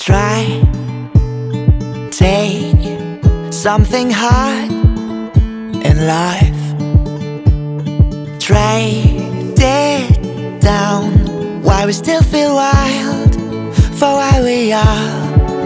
Try, take something hard in life. Trade it down. Why we still feel wild for why we are.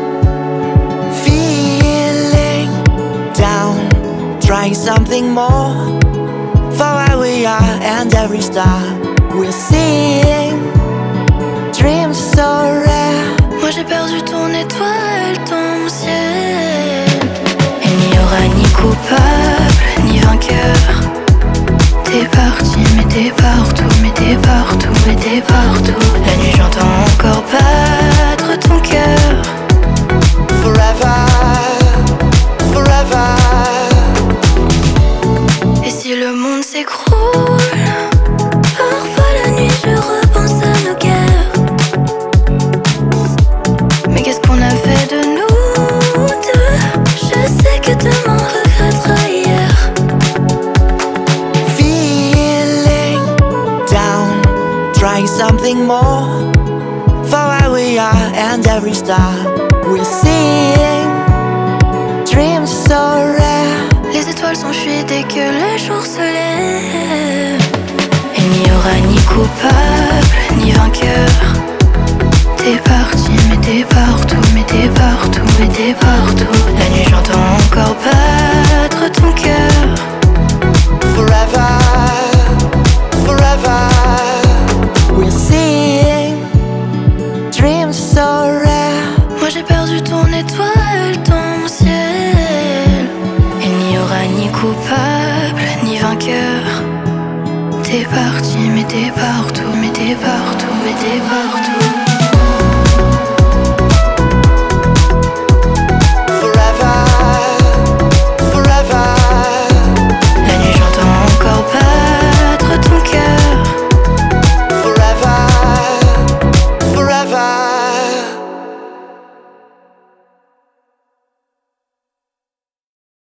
Feeling down, trying something more for why we are. And every star we're seeing, dreams so rare. Moi j'ai perdu ton étoile, ton ciel. Il n'y aura ni coupable, ni vainqueur. T'es parti, mais t'es partout, mais t'es partout, mais t'es partout. La nuit j'entends encore battre ton cœur. Forever, forever. Et si le monde s'écroule, parfois la nuit je repense à nos guerres. Mais qu'est-ce qu'on a fait de nous deux? Je sais que demain regrettera hier. Feeling down, trying something more for why we are. And every star we're seeing, dreams so rare. Les étoiles s'enfuient dès que le jour se lève. Il n'y aura ni coupable, ni vainqueur. T'es parti, mais t'es partout, mais t'es partout, mais t'es partout. La nuit j'entends encore battre ton cœur.